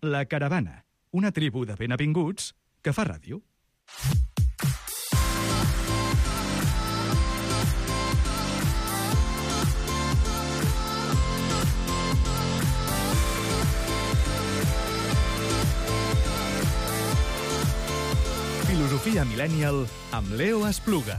La Caravana, una tribu de benvinguts que fa ràdio. Filosofia Millennial amb Leo Espluga.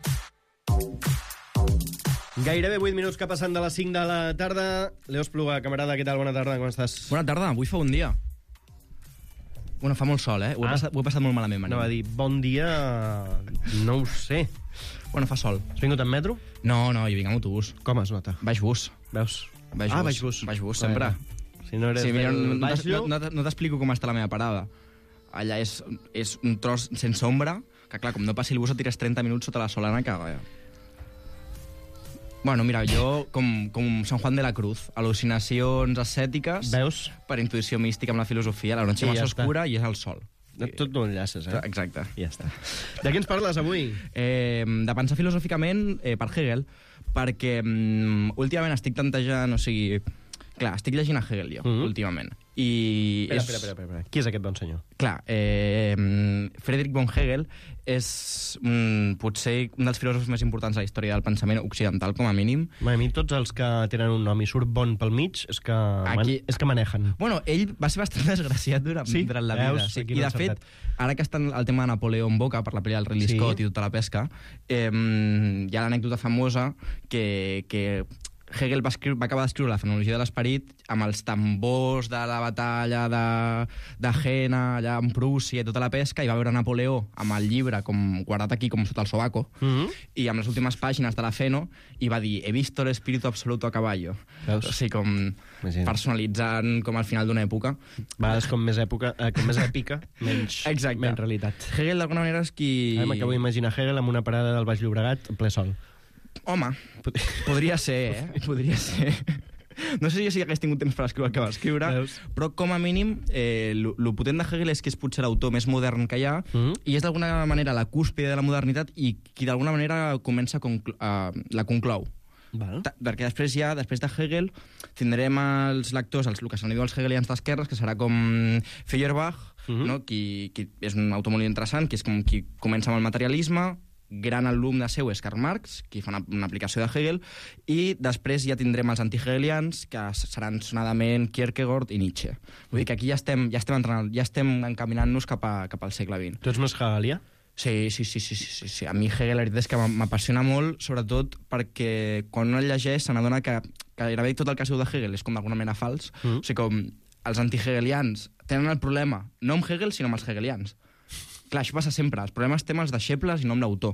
Gairebé 8 minuts que passen de les 5 de la tarda. Leo Espluga, camarada, què tal? Bona tarda, com estàs? Bona tarda, avui fa un dia. Bueno, fa molt sol, Ho he passat molt malament. No, va dir, bon dia... No ho sé. Bueno, fa sol. Has vingut en metro? No, jo vinc amb autobús. Com es nota? Baix bus. Veus? Baix bus, sempre. Si no eres no t'explico com està la meva parada. Allà és un tros sense ombra, que clar, com no passi el bus et tires 30 minuts sota la solana que... Bueno, mira, jo, com San Juan de la Cruz, al·lucinacions ascètiques. Veus? Per intuïció mística amb la filosofia, la noche más oscura i és el sol. Tot ho enllaces, Exacte. Ja està. De què ens parles avui? De pensar filosòficament per Hegel, perquè últimament estic tantejant, o sigui... Clar, estic llegint a Hegel, jo, últimament. I Espera. Qui és aquest bon senyor? Clar, Friedrich von Hegel és potser un dels filòsofs més importants de la història del pensament occidental, com a mínim. A mi tots els que tenen un nom i surt bon pel mig és que manejen. Bueno, ell va ser bastant desgraciat durant la vida. Sí. I, de fet, ara que està el tema de Napoleó en boca per la pel·li del Ridley Scott i tota la pesca, hi ha l'anècdota famosa que Hegel va acabar d'escriure la fenomenologia de l'esperit amb els tambors de la batalla de Jena, allà en Prússia i tota la pesca, i va veure Napoleó amb el llibre com guardat aquí com sota el sobaco, i amb les últimes pàgines de la Feno, i va dir, he visto el espíritu absoluto a caballo. Veus? O sigui, com personalitzant com al final d'una època. A vegades com més èpica, menys realitat. Hegel, d'alguna manera, és qui... M'acabo d'imaginar Hegel amb una parada del Baix Llobregat en ple sol. Home, podria ser, Podria ser. No sé si hagués tingut temps per escriure el que va escriure, però com a mínim lo potent de Hegel és que és potser l'autor més modern que hi ha, i és d'alguna manera la cúspide de la modernitat i qui d'alguna manera comença la conclou. Perquè després de Hegel tindrem els lectors, el que se'n diu els hegelians d'esquerres, que serà com Feuerbach, qui és un autor molt interessant, que és com qui comença amb el materialisme. Gran alumne seu és Karl Marx, qui fa una aplicació de Hegel, i després ja tindrem els antihegelians, que seran sonadament Kierkegaard i Nietzsche. Vull dir que aquí ja estem encaminant-nos cap al segle XX. Tu ets més hegelià? Sí. A mi Hegel, la veritat és que m'apassiona molt, sobretot perquè quan un el llegeix se n'adona que gairebé tot el que es diu de Hegel és com d'alguna manera fals. O sigui, com els antihegelians tenen el problema no amb Hegel, sinó amb els hegelians. Clar, això passa sempre. Els problemes tenen els deixebles i no amb l'autor.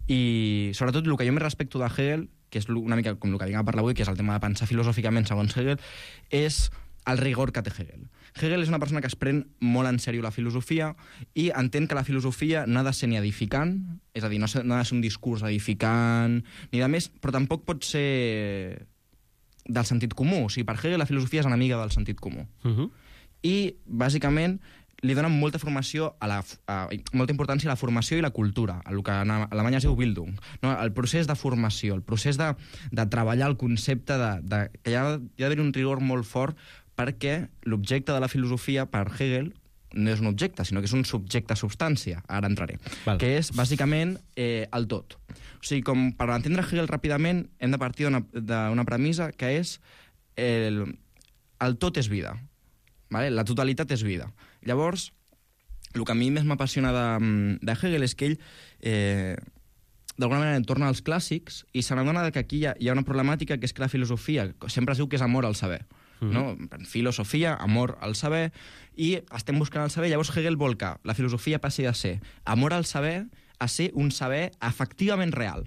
I, sobretot, el que jo més respecto de Hegel, que és una mica com el que vinc a parlar avui, que és el tema de pensar filosòficament segons Hegel, és el rigor que té Hegel. Hegel és una persona que es pren molt en sèrio la filosofia i entén que la filosofia no ha de ser ni edificant, és a dir, no ha de ser un discurs edificant, ni de més, però tampoc pot ser del sentit comú. O sigui, per Hegel la filosofia és enemiga del sentit comú. I, bàsicament, li donen molta formació molta importància a la formació i la cultura, el que en alemany es diu Bildung, no? El procés de formació, el procés de treballar el concepte que hi ha d'haver un rigor molt fort, perquè l'objecte de la filosofia per Hegel no és un objecte, sinó que és un subjecte substància, ara entraré, que és bàsicament el tot. O sigui, com per entendre Hegel ràpidament hem de partir d'una premissa que és el tot és vida. La totalitat és vida. Llavors, el que a mi més m'apassiona de Hegel és que ell, d'alguna manera, torna als clàssics i se n'adona que aquí hi ha una problemàtica, que és que la filosofia sempre es diu que és amor al saber. No? Filosofia, amor al saber, i estem buscant el saber. Llavors Hegel vol que la filosofia passi de ser amor al saber a ser un saber efectivament real.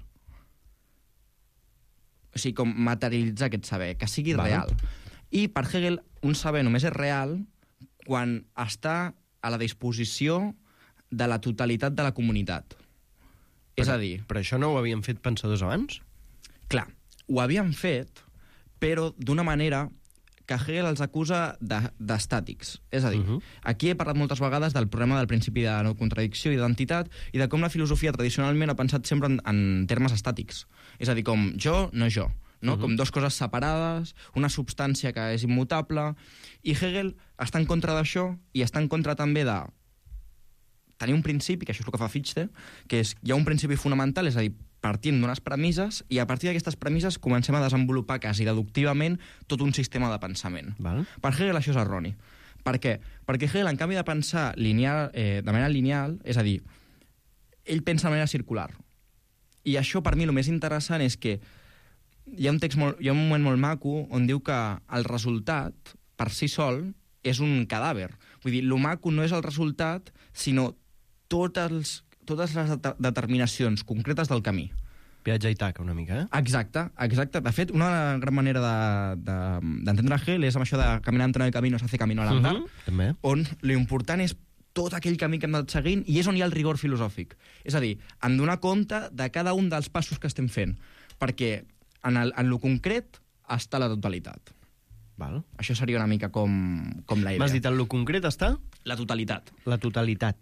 O sigui, com materialitzar aquest saber, que sigui real. I per Hegel un saber només és real quan està a la disposició de la totalitat de la comunitat. És a dir... Però això no ho havien fet pensadors abans? Clar, ho havien fet, però d'una manera que Hegel els acusa d'estàtics. És a dir, aquí he parlat moltes vegades del problema del principi de no contradicció i d'identitat i de com la filosofia tradicionalment ha pensat sempre en termes estàtics. És a dir, com jo, no jo. no? Com dues coses separades, una substància que és immutable, i Hegel està en contra d'això i està en contra també de tenir un principi, que això és el que fa Fichte, que és, hi ha un principi fonamental, és a dir, partint d'unes premisses, i a partir d'aquestes premisses comencem a desenvolupar quasi deductivament tot un sistema de pensament. Val. Per Hegel això és erroni. Per què? Perquè Hegel, en canvi de pensar de manera lineal, és a dir, ell pensa de manera circular. I això, per mi, el més interessant és que hi ha un moment molt maco on diu que el resultat, per si sol, és un cadàver. Vull dir, el maco no és el resultat, sinó totes les determinacions concretes del camí. Viatge i taca, una mica, eh? Exacte. De fet, una gran manera d'entendre Hegel és amb això de caminar entre el camí no s'hace camino al andar, també. on l'important és tot aquell camí que hem anat seguint i és on hi ha el rigor filosòfic. És a dir, en donar compte de cada un dels passos que estem fent, perquè en lo concret està la totalitat. Val. Això seria una mica com la idea. M'has dit, en lo concret està? La totalitat. La totalitat.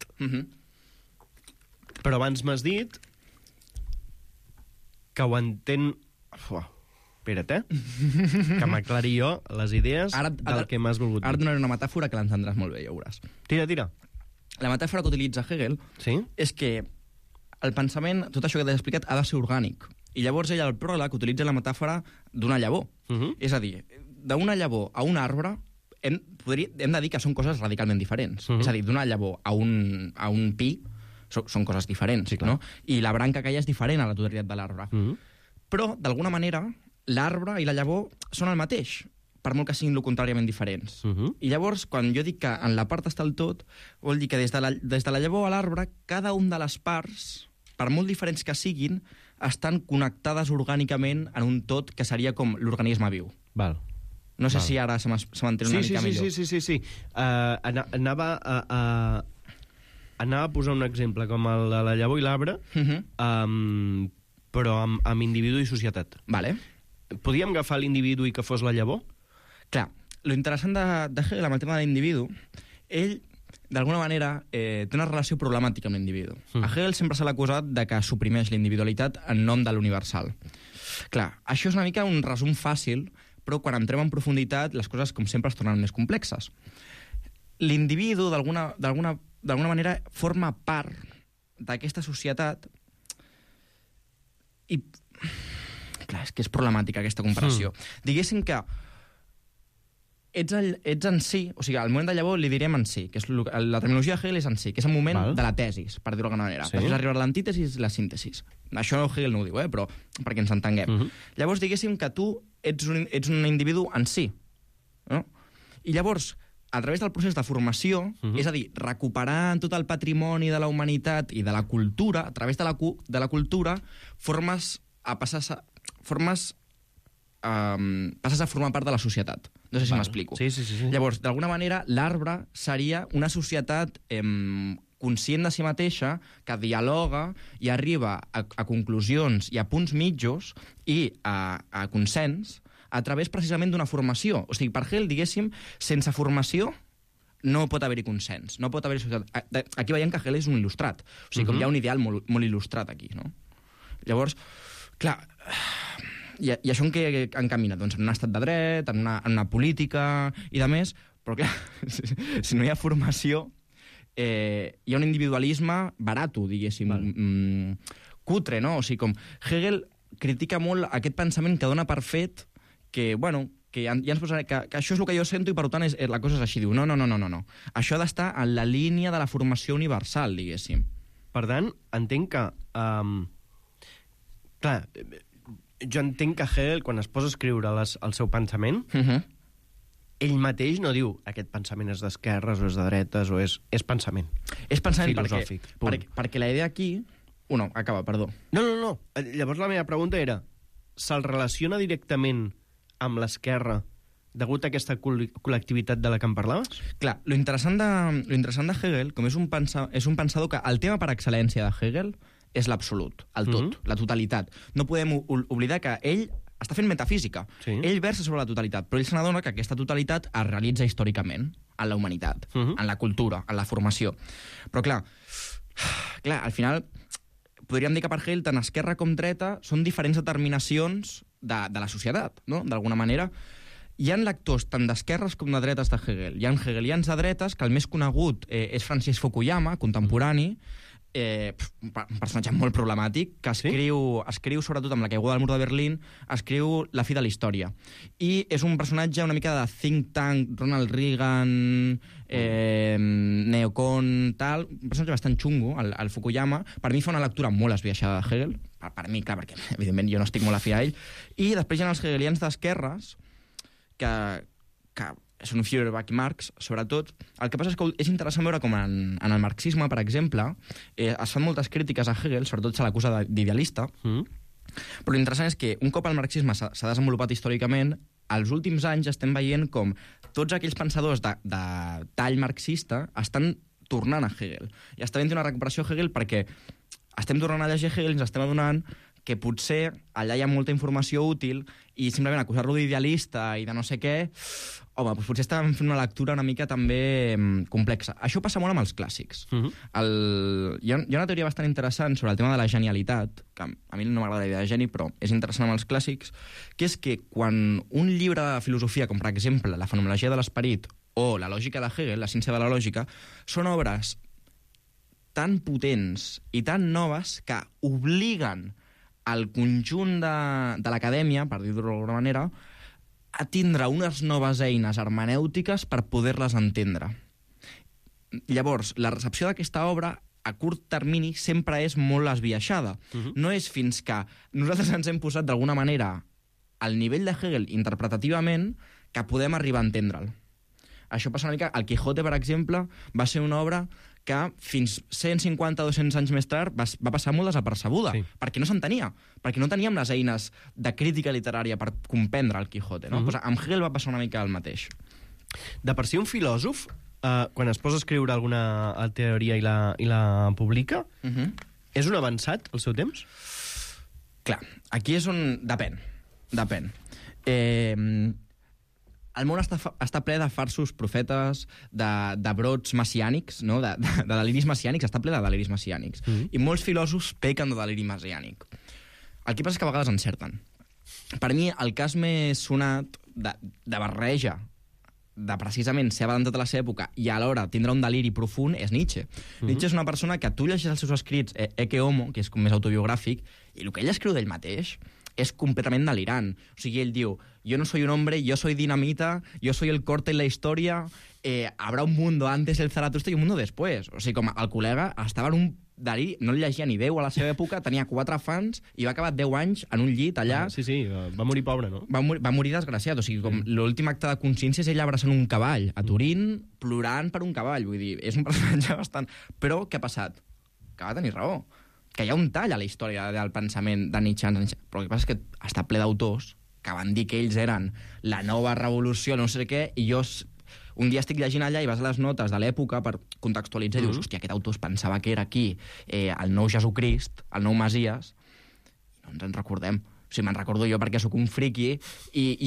Però abans m'has dit que ho entén... Espera't, que m'aclari jo les idees del que m'has volgut dir. Ara et donaré una metàfora que l'entendràs molt bé, ja veuràs. Tira. La metàfora que utilitza Hegel és que el pensament, tot això que t'he explicat, ha de ser orgànic. I llavors ell, al pròleg, utilitza la metàfora d'una llavor. És a dir, d'una llavor a un arbre hem de dir que són coses radicalment diferents. És a dir, d'una llavor a un pi són coses diferents, sí, no? I la branca que hi ha és diferent a la totalitat de l'arbre. Però, d'alguna manera, l'arbre i la llavor són el mateix, per molt que siguin lo contràriament diferents. I llavors, quan jo dic que en la part està el tot, vol dir que des de la llavor a l'arbre, cada un de les parts, per molt diferents que siguin, estan connectades orgànicament en un tot que seria com l'organisme viu. Val. No sé si ara se m'entén una mica millor. Sí. Anava a posar un exemple com el de la llavor i l'arbre, però amb individu i societat. Vale. Podíem agafar l'individu i que fos la llavor? Clar, lo interessant de Hegel amb el tema de l'individu, ell, d'alguna manera, té una relació problemàtica amb l'individu. A Hegel sempre se l'ha acusat de que suprimeix l'individualitat en nom de l'universal. Clar, això és una mica un resum fàcil, però quan entrem en profunditat les coses, com sempre, es tornen més complexes. L'individu, d'alguna manera, forma part d'aquesta societat i... Clar, és que és problemàtica aquesta comparació. Diguéssim que ets en si, o sigui, al moment de llavor li direm en si, que és la terminologia de Hegel és en si, que és el moment de la tesis, per dir-ho d'alguna manera. Després arriba l'antítesis i la síntesis. Això Hegel no ho diu, però perquè ens entenguem. Llavors, diguéssim que tu ets un individu en si. No? I llavors, a través del procés de formació, és a dir, recuperant tot el patrimoni de la humanitat i de la cultura, a través de la cultura, passes a formar part de la societat. No sé si m'explico. Sí. Llavors, d'alguna manera, l'arbre seria una societat conscient de si mateixa, que dialoga i arriba a conclusions i a punts mitjos i a consens a través precisament d'una formació. O sigui, per Hegel, diguéssim, sense formació no pot haver-hi consens, no pot haver-hi societat. Aquí veiem que Hegel és un il·lustrat. O sigui, com hi ha un ideal molt il·lustrat aquí, no? Llavors, clar, i això en què encamina? Doncs en un estat de dret, en una política i de més, però clar, si no hi ha formació, hi ha un individualisme barato, diguéssim, cutre, no? O sigui, com Hegel critica molt aquest pensament que dona per fet que, bueno, que ja ens posaré, que això és el que jo sento i per tant la cosa és així. Diu, no. Això ha d'estar en la línia de la formació universal, diguéssim. Per tant, entenc que... clar, jo entenc que Hegel, quan es posa a escriure el seu pensament, ell mateix no diu aquest pensament és d'esquerres o és de dretes o és pensament. És pensament filosòfic. Perquè la idea aquí... acaba, perdó. No. Llavors la meva pregunta era, se'l relaciona directament amb l'esquerra degut a aquesta col·lectivitat de la que em parlaves? Clar, lo interessant de Hegel, com és un pensador que el tema per excel·lència de Hegel és l'absolut, el tot, la totalitat. No podem oblidar que ell està fent metafísica. Sí. Ell versa sobre la totalitat, però ell se n'adona que aquesta totalitat es realitza històricament en la humanitat, en la cultura, en la formació. Però clar, al final podríem dir que per Hegel tant esquerra com dreta són diferents determinacions de la societat, no? D'alguna manera. Hi ha lectors tant d'esquerres com de dretes de Hegel. Hi ha hegelians de dretes, que el més conegut és Francis Fukuyama, contemporani, un personatge molt problemàtic, que escriu sobretot amb la caiguda del mur de Berlín, escriu La fi de la història. I és un personatge una mica de think tank, Ronald Reagan, neocon, tal, un personatge bastant xungo, el Fukuyama. Per mi fa una lectura molt esbiaixada de Hegel, per mi, clar, perquè evidentment jo no estic molt afí a ell. I després hi ha els hegelians d'esquerres, que són Feuerbach i Marx, sobretot. El que passa és que és interessant veure com en el marxisme, per exemple, es fan moltes crítiques a Hegel, sobretot se l'acusa d'idealista, però l'interessant és que un cop el marxisme s'ha desenvolupat històricament, als últims anys estem veient com tots aquells pensadors de tall marxista estan tornant a Hegel. I està havent una recuperació a Hegel perquè estem tornant a llegir Hegel i ens estem adonant que potser allà hi ha molta informació útil i simplement acusar-lo d'idealista i de no sé què, home, doncs potser estàvem fent una lectura una mica també complexa. Això passa molt amb els clàssics. Hi ha una teoria bastant interessant sobre el tema de la genialitat, que a mi no m'agrada la idea de geni, però és interessant amb els clàssics, que és que quan un llibre de filosofia, com per exemple La fenomenologia de l'esperit o La lògica de Hegel, La ciència de la lògica, són obres tan potents i tan noves que obliguen el conjunt de l'acadèmia, per dir-ho d'alguna manera, a tindre unes noves eines hermenèutiques per poder-les entendre. Llavors, la recepció d'aquesta obra a curt termini sempre és molt esbiaixada. No és fins que nosaltres ens hem posat d'alguna manera al nivell de Hegel interpretativament que podem arribar a entendre'l. Això passa una mica... El Quijote, per exemple, va ser una obra que fins 150 o 200 anys més tard va passar molt desapercebuda, perquè no s'entenia, perquè no teníem les eines de crítica literària per comprendre el Quijote. No? Pues amb Hegel va passar una mica el mateix. De per si un filòsof, quan es posa a escriure alguna teoria i la publica, és un avançat al seu temps? Clar, aquí és on... Depèn. El món està ple de farsos profetes, de brots messiànics, no? de deliris messiànics, està ple de deliris messiànics. I molts filòsofs pequen de deliri messiànic. El que passa és que a vegades encerten. Per mi, el cas més sonat de barreja de precisament ser avançat a la seva època i alhora tindre un deliri profund és Nietzsche. Nietzsche és una persona que tu llegeixes els seus escrits, Ecce Homo, que és com més autobiogràfic, i el que ell escriu d'ell mateix és completament delirant. O sigui, ell diu, yo no soy un hombre, yo soy dinamita, yo soy el corte en la historia, habrá un mundo antes del Zaratustra y un mundo después. O sigui, com el col·lega estava en un deliri, no llegia ni 10 a la seva època, tenia 4 fans i va acabar 10 anys en un llit allà. Sí, va morir pobre, no? Va morir desgraciat. O sigui, com l'últim acte de consciència és ell abraçant un cavall, a Turín, plorant per un cavall. Vull dir, és un personatge bastant... Però què ha passat? Que va tenir raó. Que hi ha un tall a la història del pensament de Nietzsche. Però el que passa és que està ple d'autors que van dir que ells eren la nova revolució, no sé què, i jo un dia estic llegint allà i vas a les notes de l'època per contextualitzar i dius, hòstia, aquest autor es pensava que era aquí el nou Jesucrist, el nou Masies, i no ens en recordem. O sigui, me'n recordo jo perquè sóc un friqui i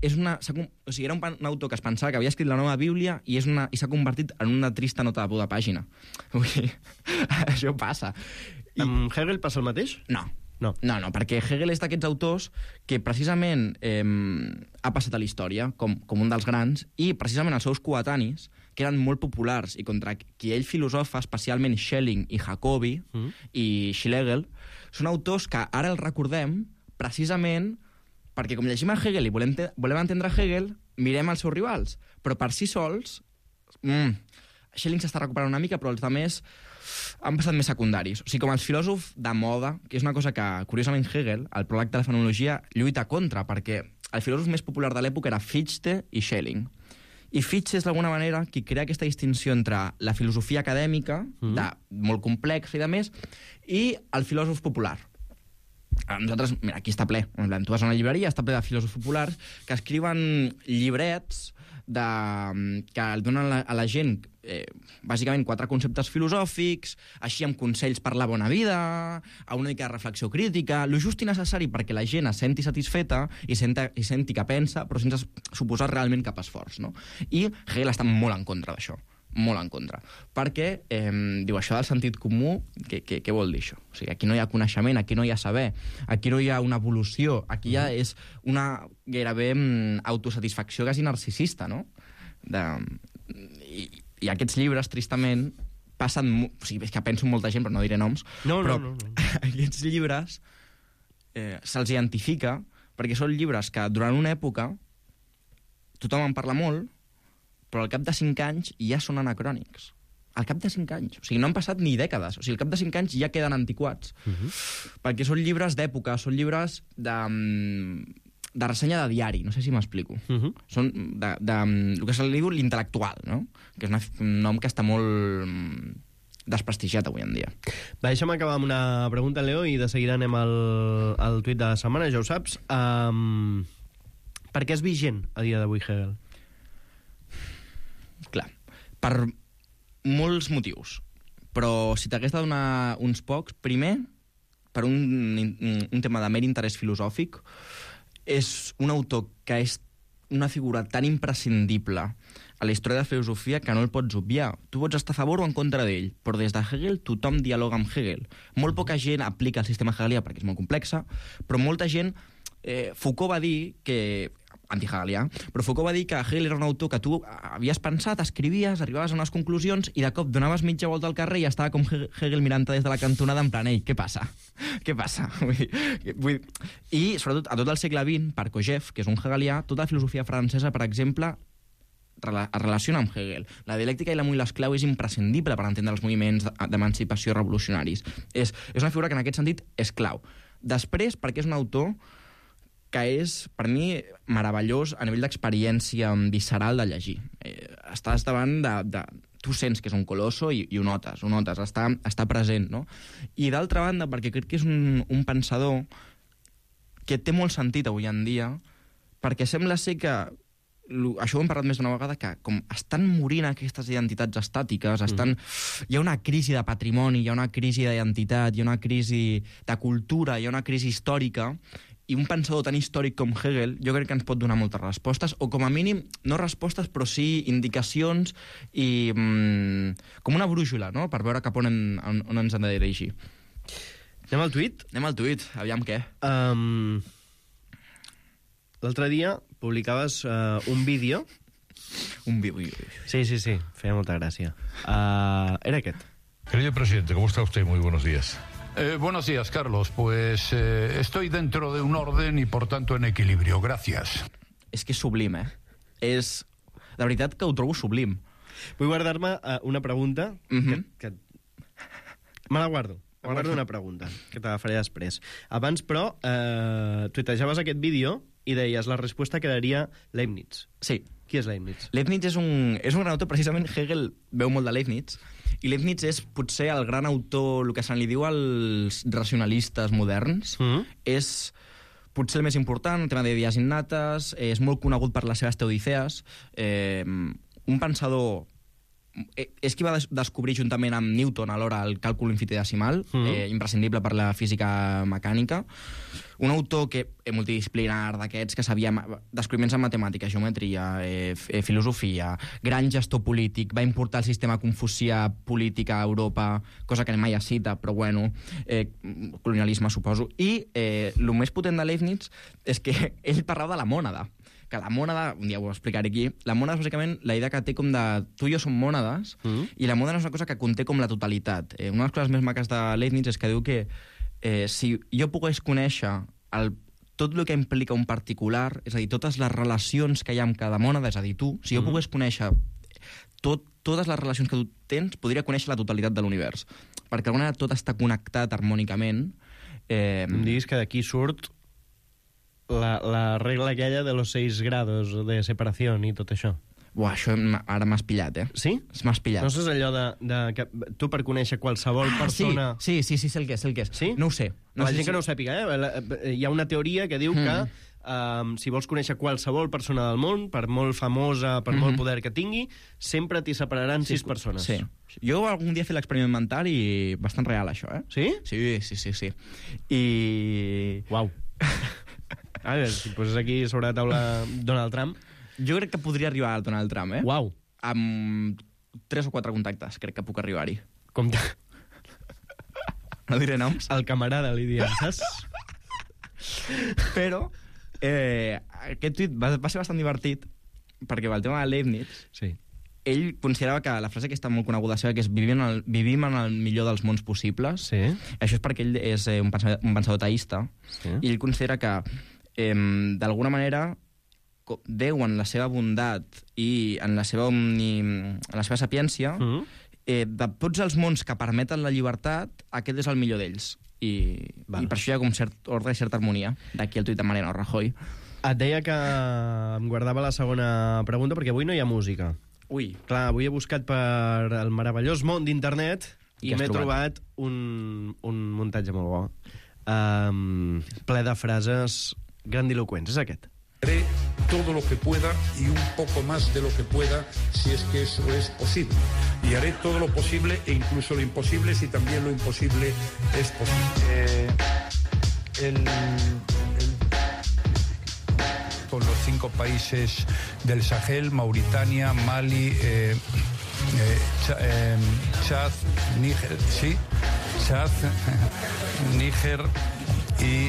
o sigui, era un autor que es pensava que havia escrit la nova Bíblia i s'ha convertit en una trista nota de peu de pàgina. Vull dir, això passa. Amb Hegel passa el mateix? No, perquè Hegel és d'aquests autors que precisament ha passat a la història com un dels grans i precisament els seus coetanis, que eren molt populars i contra qui ell filosofa, especialment Schelling i Jacobi i Schlegel, són autors que ara els recordem precisament perquè com llegim a Hegel i volem entendre Hegel, mirem els seus rivals, però per si sols Schelling s'està recuperant una mica, però els altres han passat més secundaris. O sigui, com els filòsofs de moda, que és una cosa que, curiosament, Hegel, el pròleg de la fenomenologia, lluita contra, perquè el filòsof més popular de l'època era Fichte i Schelling. I Fichte és, d'alguna manera, qui crea aquesta distinció entre la filosofia acadèmica, molt complexa i de més, i el filòsof popular. Nosaltres, mira, aquí està ple. Tu vas a una llibreria, està ple de filòsofs populars que escriuen llibrets que donen a la gent bàsicament 4 conceptes filosòfics, així amb consells per la bona vida, a una mica de reflexió crítica, lo just i necessari perquè la gent es senti satisfeta i senti que pensa, però sense suposar realment cap esforç. No? I Hegel està molt en contra d'això. molt en contra. Perquè, diu, això del sentit comú, què vol dir això? O sigui, aquí no hi ha coneixement, aquí no hi ha saber, aquí no hi ha una evolució, aquí ja és una gairebé autosatisfacció quasi narcisista, no? I aquests llibres, tristament, passen... O sigui, és que penso en molta gent, però no diré noms, però aquests llibres se'ls identifica perquè són llibres que durant una època tothom en parla molt, però al cap de 5 anys ja són anacrònics. Al cap de 5 anys. O sigui, no han passat ni dècades. O sigui, al cap de 5 anys ja queden antiquats. Perquè són llibres d'època, són llibres de ressenya de diari, no sé si m'explico. Són el que se li diu l'intel·lectual, no? Que és un nom que està molt desprestigiat avui en dia. Va, deixa'm acabar amb una pregunta, Leo, i de seguida anem al tuit de la setmana, ja ho saps. Per què és vigent a dia d'avui Hegel? Clar, per molts motius. Però si t'hagués de donar uns pocs, primer, per un tema de mer interès filosòfic, és un autor que és una figura tan imprescindible a la història de la filosofia que no el pots obviar. Tu pots estar a favor o en contra d'ell, però des de Hegel tothom dialoga amb Hegel. Molt poca gent aplica el sistema hegelià perquè és molt complexa, però molta gent... Foucault va dir que... anti-hegelià, però Foucault va dir que Hegel era un autor que tu havies pensat, escrivies, arribaves a unes conclusions i de cop donaves mitja volta al carrer i estava com Hegel mirant des de la cantonada en plan, ei, què passa? Què passa? I, sobretot, a tot el segle XX, per Kojève, que és un hegelià, tota la filosofia francesa, per exemple, es relaciona amb Hegel. La dialèctica i l'amo i l'esclau és imprescindible per entendre els moviments d'emancipació revolucionaris. És una figura que en aquest sentit és clau. Després, perquè és un autor que és, per mi, meravellós a nivell d'experiència visceral de llegir. Estàs davant de... Tu sents que és un colosso i ho notes, està present, no? I d'altra banda, perquè crec que és un pensador que té molt sentit avui en dia, perquè sembla ser que, això ho hem parlat més d'una vegada, que com estan morint aquestes identitats estàtiques, hi ha una crisi de patrimoni, hi ha una crisi d'identitat, hi ha una crisi de cultura, hi ha una crisi històrica, i un pensador tan històric com Hegel jo crec que ens pot donar moltes respostes, o com a mínim, no respostes, però sí indicacions i com una brúixola, no?, per veure cap on ens hem de dirigir. Anem al tuit? Anem al tuit, aviam què. L'altre dia publicaves un vídeo. Un vídeo. Sí, feia molta gràcia. Era aquest. Querido presidente, ¿cómo está usted? Muy buenos días. Buenos días, Carlos. Pues estoy dentro de un orden y, por tanto, en equilibrio. Gracias. És que és sublim, És... La veritat que ho trobo sublim. Vull guardar-me una pregunta que... Me la guardo. Guardo una pregunta, que te la faré després. Abans, però, tuitejaves aquest vídeo i deies la resposta quedaria Leibniz. Sí. Qui és Leibniz? Leibniz és un gran autor, precisament Hegel veu molt de Leibniz, i Leibniz és potser el gran autor, el que se li diu als racionalistes moderns, és potser el més important, el tema d'idees innates, és molt conegut per les seves teodicees, un pensador... És qui va descobrir juntament amb Newton alhora el càlcul infinitesimal, imprescindible per la física mecànica. Un autor multidisciplinar d'aquests que sabia descobriments en matemàtica, geometria, filosofia, gran gestor polític, va importar el sistema confucià polític a Europa, cosa que mai es cita, però bueno, colonialisme, suposo. I el més potent de Leibniz és que ell parlava de la mònada, que la mònada, un dia ho explicaré aquí, la mònada és bàsicament la idea que té com de tu i jo som mònades, i la mònada és una cosa que conté com la totalitat. Una de les coses més maques de Leibniz és que diu que si jo pogués conèixer tot el que implica un particular, és a dir, totes les relacions que hi ha amb cada mònada, és a dir, tu, si jo pogués conèixer totes les relacions que tu tens, podria conèixer la totalitat de l'univers. Perquè d'alguna manera tot està connectat harmònicament. Em diguis que d'aquí surt la regla aquella de los 6 grados de separació i tot això. Buah, això ara m'has pillat, Sí? M'has pillat. No saps allò de que tu per conèixer qualsevol persona... Sí, sé el que és. Sí? No ho sé. La gent que no ho sàpiga, hi ha una teoria que diu que si vols conèixer qualsevol persona del món, per molt famosa, per molt poder que tingui, sempre t'hi separaran 6 persones. Sí. Jo algun dia he fet l'experiment mental i bastant real, això, Sí? Sí. I... Uau. A veure, si poses aquí sobre la taula Donald Trump... Jo crec que podria arribar al Donald Trump, Uau. Amb 3 o 4 contactes, crec que puc arribar-hi. Compte. No diré noms. El camarada li diem, saps? Però aquest tuit va ser bastant divertit perquè el tema de Leibniz, Sí. ell considerava que la frase aquesta molt coneguda seva, que és vivim en el millor dels mons possibles, Sí. això és perquè ell és un pensador teista, Sí. i ell considera que d'alguna manera Déu, en la seva bondat i en la seva sapiència, de tots els mons que permeten la llibertat, aquest és el millor d'ells. I per això hi ha com cert ordre i certa harmonia. D'aquí el tuit de Mariano Rajoy. Et deia que em guardava la segona pregunta perquè avui no hi ha música. Ui. Clar, avui he buscat per el meravellós món d'internet I i què has m'he trobat un muntatge molt bo. Ple de frases grandiloquents. És aquest. Haré todo lo que pueda y un poco más de lo que pueda si es que eso es posible. Y haré todo lo posible e incluso lo imposible si también lo imposible es posible. Con los 5 países del Sahel, Mauritania, Mali, Chad, Níger, sí, Chad, Níger y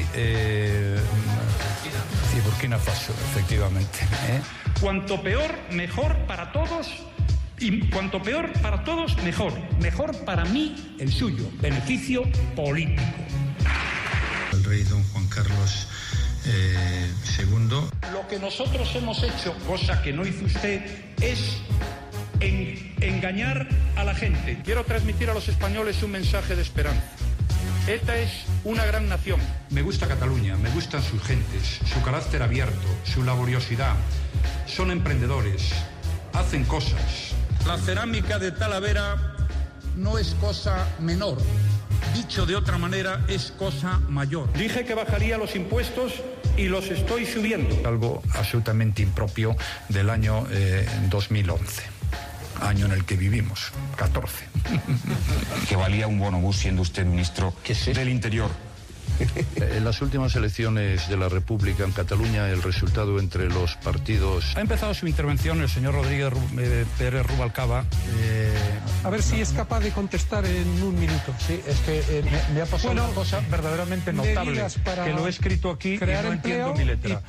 Burkina Faso, efectivamente. Cuanto peor, mejor para todos. Y cuanto peor para todos, mejor. Mejor para mí, el suyo. Beneficio político. El rey don Juan Carlos II. Lo que nosotros hemos hecho, cosa que no hizo usted, es engañar a la gente. Quiero transmitir a los españoles un mensaje de esperanza. ETA es una gran nación. Me gusta Cataluña, me gustan sus gentes, su carácter abierto, su laboriosidad. Son emprendedores, hacen cosas. La cerámica de Talavera no es cosa menor. Dicho de otra manera, es cosa mayor. Dije que bajaría los impuestos y los estoy subiendo. Algo absolutamente impropio del año 2011. Año en el que vivimos, 14. Que valía un bonobús siendo usted ministro del Interior. En las últimas elecciones de la República en Cataluña, el resultado entre los partidos... Ha empezado su intervención el señor Rodríguez Pérez Rubalcaba. A ver si es capaz de contestar en un minuto. Sí, es que me ha pasado una cosa verdaderamente notable, que lo he escrito aquí y no entiendo mi letra.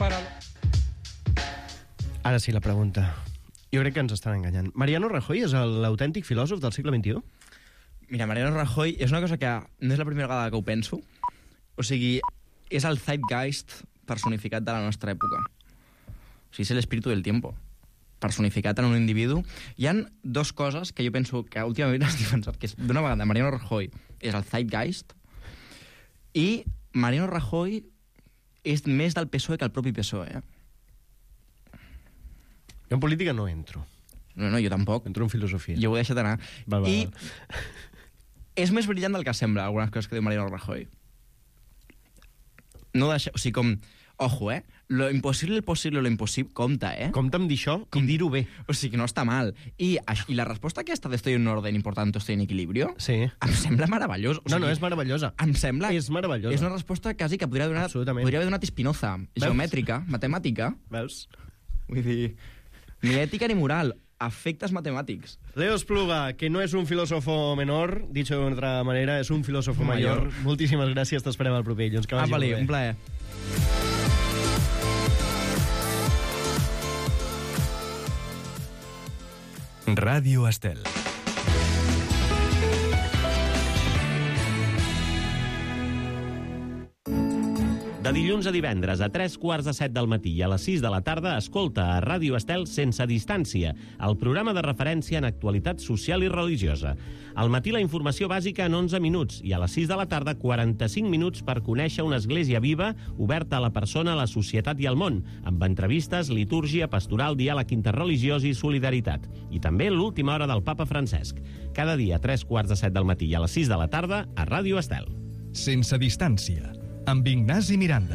Ara sí, la pregunta. Jo crec que ens estan enganyant. Mariano Rajoy és l'autèntic filòsof del segle XXI? Mira, Mariano Rajoy és una cosa que no és la primera vegada que ho penso. O sigui, és el zeitgeist personificat de la nostra època. O sigui, és l'espíritu del tiempo personificat en un individu. Hi han 2 coses que jo penso que últimament has defensat, que és, d'una vegada, Mariano Rajoy és el zeitgeist i Mariano Rajoy és més del PSOE que el propi PSOE, Jo en política no entro. No, jo tampoc. Entro en filosofia. Jo ho he deixat anar. Val. És més brillant del que sembla, algunes coses que diu Mariano Rajoy. No deixa... O sigui, com... Ojo, Lo imposible, el possible, lo impossible... Compte, Compte amb dir això i dir-ho bé. O sigui, no està mal. I la resposta aquesta de estoy en orden y por tanto estoy en equilibrio... Sí. Em sembla meravellós. O sigui, No, és meravellosa. Em sembla... És meravellosa. És una resposta quasi que podria haver donat Spinoza. Geomètrica, matemàtica. Veus? Vull dir... Ni ètica ni moral. Efectes matemàtics. Leo Espluga, que no és un filósofo menor, dicho de otra manera, és un filósofo mayor. Moltíssimes gràcies, t'esperem al proper dilluns. Que vagi molt bé. Un plaer. Ràdio Estel. De dilluns a divendres a 3:45 del matí i a les 6 de la tarda escolta a Ràdio Estel Sense Distància, el programa de referència en actualitat social i religiosa. Al matí la informació bàsica en 11 minuts i a les 6 de la tarda 45 minuts per conèixer una església viva oberta a la persona, a la societat i al món, amb entrevistes, litúrgia, pastoral, diàleg interreligiós i solidaritat. I també l'última hora del papa Francesc. Cada dia a 3:45 del matí i a les 6 de la tarda a Ràdio Estel. Sense Distància, amb Ignasi Miranda.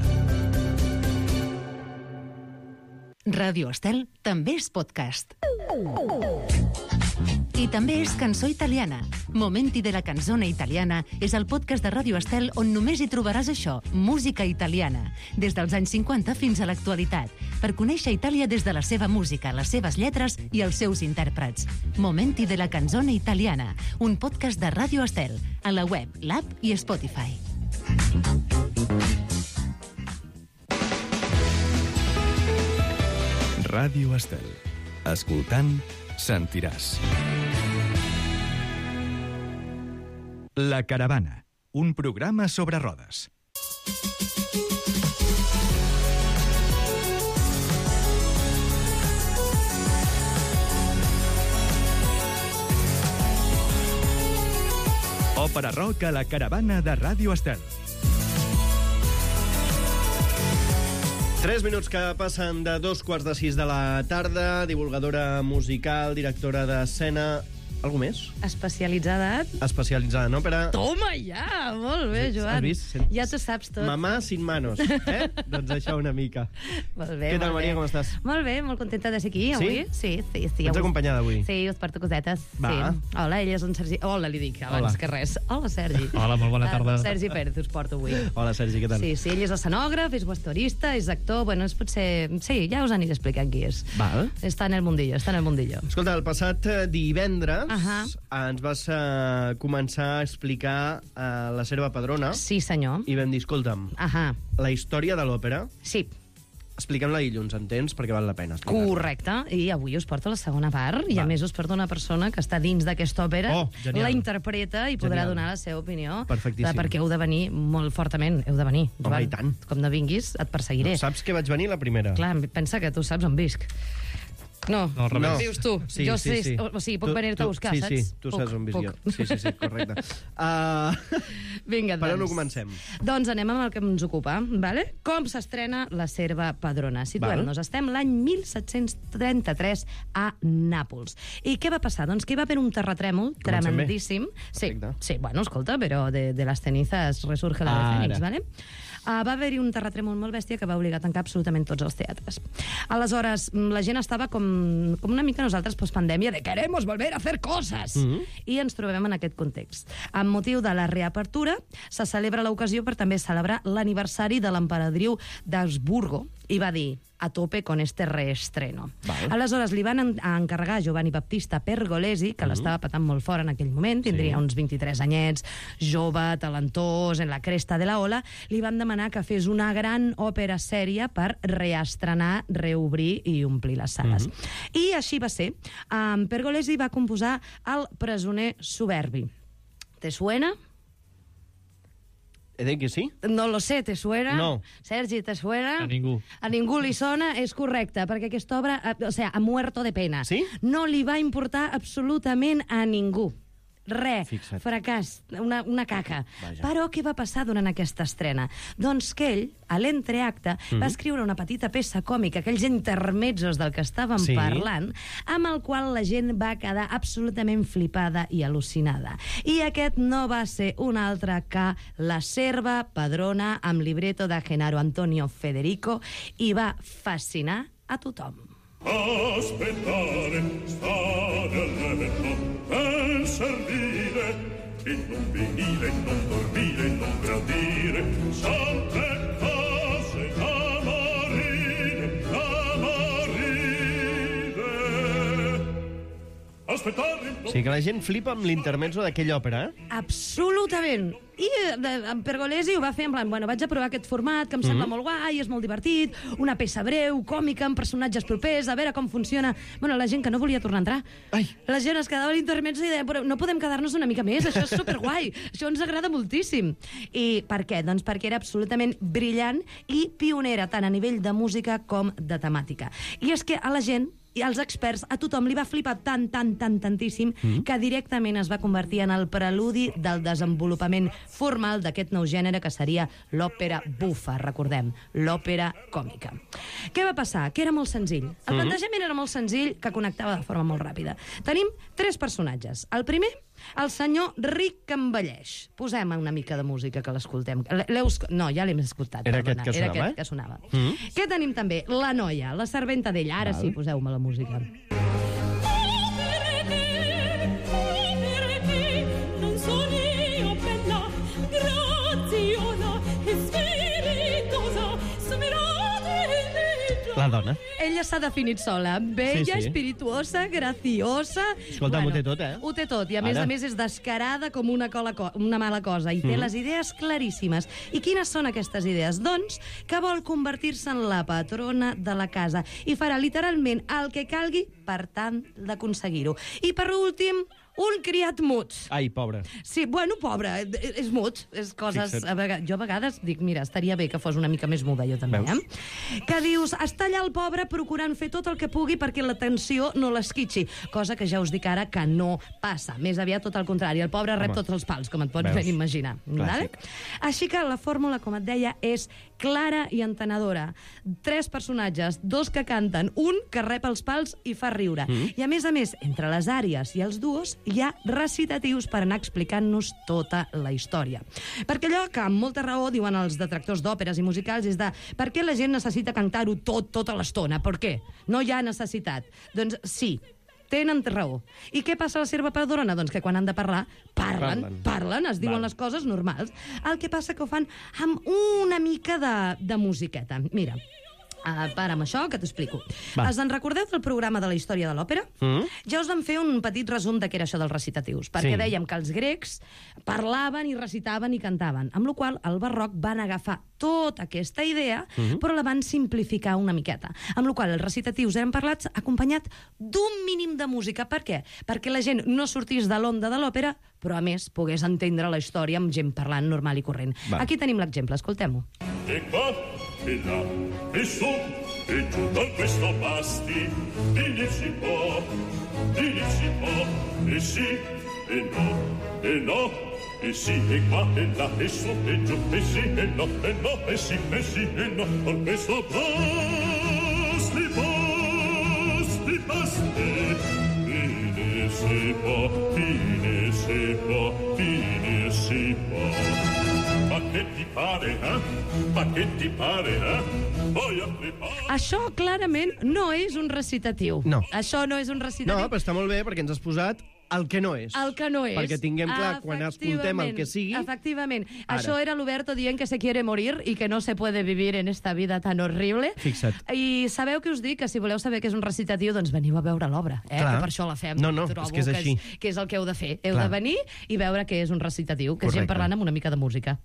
Ràdio Estel també és podcast. I també és cançó italiana. Momenti de la canzone italiana és el podcast de Ràdio Estel on només hi trobaràs això, música italiana, des dels anys 50 fins a l'actualitat, per conèixer Itàlia des de la seva música, les seves lletres i els seus intèrprets. Momenti de la canzone italiana, un podcast de Ràdio Estel, a la web, l'app i Spotify. Ràdio Estel. Escoltant, sentiràs. La Caravana, un programa sobre rodes. Òpera rock a la Caravana de Ràdio Estel. 3 minuts que passen de 2:45 de la tarda, divulgadora musical, directora d'escena... Algú més? Especialitzada en òpera. Toma ja! Molt bé, Joan. Has vist? Ja t'ho saps tot. Mamà sin manos, eh? Doncs això una mica. Molt bé, Què tal, Maria, com estàs? Molt bé, molt contenta de ser aquí avui. Sí? Sí. Ets acompanyada avui? Sí, us porto cosetes. Va. Sí. Hola, ell és en Sergi... Hola, li dic, abans que res. Hola, Sergi. Hola, molt bona tarda. Sergi Pérez us porto avui. Hola, Sergi, què tal? Sí, ell és escenògraf, és vestuarista, és actor... Bueno, és potser... Sí, ja us aniré explicant qui és. Val. Està en el mundillo. Escolta, el passat divendres... ens vas començar a explicar la Serva Padrona. Sí, senyor. I vam dir, escolta'm, la història de l'òpera... Sí. Expliquem-la dilluns, entens? Perquè val la pena explicar. Correcte. I avui us porto la segona part, i a més us porto una persona que està dins d'aquesta òpera, la interpreta i podrà donar la seva opinió. Perfectíssim. Perquè heu de venir molt fortament. Heu de venir. Home, i tant. Com no vinguis, et perseguiré. No, saps que vaig venir la primera? Clar, pensa que tu saps on visc. No, vius tu. Sí, jo sí. sé, o sigui, puc venir-te a buscar, saps? Sí, tu saps on visc jo. Sí, correcte. Vinga, per on ho comencem? Doncs anem amb el que ens ocupa, vale? Com s'estrena la Serva Padrona. Situem-nos. Estem l'any 1733 a Nàpols. I què va passar? Doncs que hi va haver un terratrèmol tremendíssim. Sí, bueno, escolta, però de las cenizas resurge la de Fénix, vale? Va haver-hi un terratrèmol molt bèstia que va obligar a tancar absolutament tots els teatres. Aleshores, la gent estava com una mica nosaltres postpandèmia de queremos volver a hacer cosas. I ens trobem en aquest context. Amb motiu de la reapertura, se celebra l'ocasió per també celebrar l'aniversari de l'emperadriu d'Habsburgo i va dir a tope con este reestreno. Aleshores, li van encarregar a Giovanni Battista Pergolesi, que l'estava patant molt fort en aquell moment, tindria uns 23 anyets, jove, talentós, en la cresta de la ola, li van demanar que fes una gran òpera sèria per reestrenar, reobrir i omplir les sales. I així va ser. Pergolesi va composar El presoner soberbi. ¿Te suena? He dit que sí? No lo sé, ¿te suena? No. Sergi, ¿te suena? A ningú. A ningú li sona, és correcte, perquè aquesta obra, ha muerto de pena. Sí? No li va importar absolutament a ningú. Res, fracàs, una caca. Però què va passar durant aquesta estrena? Doncs que ell, a l'entreacte, va escriure una petita peça còmica, aquells intermezzos del que estàvem parlant, amb el qual la gent va quedar absolutament flipada i al·lucinada. I aquest no va ser un altre que La Serva Padrona, amb libretto de Gennaro Antonio Federico, i va fascinar a tothom. Aspettare, stare al letto, ben servire, e non venire, non dormire, non gradire, sante cose da morire, O sigui que la gent flipa amb l'intermezzo d'aquella òpera, eh? Absolutament. I en Pergolesi ho va fer en plan, bueno, vaig a provar aquest format, que em sembla molt guai, és molt divertit, una peça breu, còmica, amb personatges propers, a veure com funciona. Bueno, la gent que no volia tornar a entrar. La gent es quedava a l'intermezzo i deia, però no podem quedar-nos una mica més, això és superguai, això ens agrada moltíssim. I per què? Doncs perquè era absolutament brillant i pionera, tant a nivell de música com de temàtica. I és que a la gent i als experts, a tothom li va flipar tantíssim que directament es va convertir en el preludi del desenvolupament formal d'aquest nou gènere que seria l'òpera bufa, recordem, l'òpera còmica. Què va passar? Que era molt senzill. El plantejament era molt senzill, que connectava de forma molt ràpida. Tenim 3 personatges. El primer, el senyor Ric que envelleix. Posem una mica de música que l'escoltem. No, ja l'hem escoltat. Era aquest que sonava, Era aquest que sonava. Què tenim també? La noia, la serventa d'ella. Ara sí, poseu-me la música. La dona. Ella s'ha definit sola. Bella, Sí. espirituosa, graciosa... Escolta, ho té tot, eh? Ho té tot, i a més és descarada com una mala cosa, i té les idees claríssimes. I quines són aquestes idees? Doncs que vol convertir-se en la patrona de la casa i farà literalment el que calgui per tant d'aconseguir-ho. I per últim, un criat mut. Ai, pobre. Sí, bueno, pobre, és mut, és coses... Jo a vegades dic, mira, estaria bé que fos una mica més muda, jo també, Que dius, està allà el pobre procurant fer tot el que pugui perquè la tensió no l'esquitxi, cosa que ja us dic ara que no passa. Més aviat tot el contrari, el pobre rep tots els pals, com et pots ben imaginar. Vale? Així que la fórmula, com et deia, és clara i entenedora. 3 personatges, 2 que canten, un que rep els pals i fa riure. I a més, entre les àries i els duos hi ha recitatius per anar explicant-nos tota la història. Perquè allò que amb molta raó diuen els detractors d'òperes i musicals és de per què la gent necessita cantar-ho tota l'estona? Per què? No hi ha necessitat. Doncs sí, tenen raó. I què passa a la serva padrona? Doncs que quan han de parlar, parlen, es diuen les coses normals. El que passa que ho fan amb una mica de musiqueta. Mira, para amb això, que t'ho explico. Us en recordeu del programa de la història de l'òpera? Ja us vam fer un petit resum de què era això dels recitatius, perquè dèiem que els grecs parlaven i recitaven i cantaven, amb la qual el barroc van agafar tota aquesta idea, però la van simplificar una miqueta, amb la qual els recitatius eren parlats acompanyat d'un mínim de música. Per què? Perquè la gent no sortís de l'onda de l'òpera, però a més pogués entendre la història amb gent parlant normal i corrent. Aquí tenim l'exemple, escoltem-ho. E là, e su, e giù da questo pasti, venir si può, e sì, e no, e sì, e qua, e là, e su, e giù, e sì, e no, e sì, e no, con questo pasti, venir si può, venir si può. Ma què t'hi pare, Ma què t'hi pare, Això clarament no és un recitatiu. No. Això no és un recitatiu. No, però està molt bé perquè ens has posat el que no és. El que no és. Perquè tinguem clar, quan escoltem el que sigui... Efectivament. Això era l'Oberto dient que se quiere morir i que no se puede vivir en esta vida tan horrible. Fixa't. I sabeu que us dic que si voleu saber què és un recitatiu, doncs veniu a veure l'obra, que per això la fem. No, és que és així. Que és el que heu de fer. Heu de venir i veure què és un recitatiu, que és gent parlant amb una mica de música.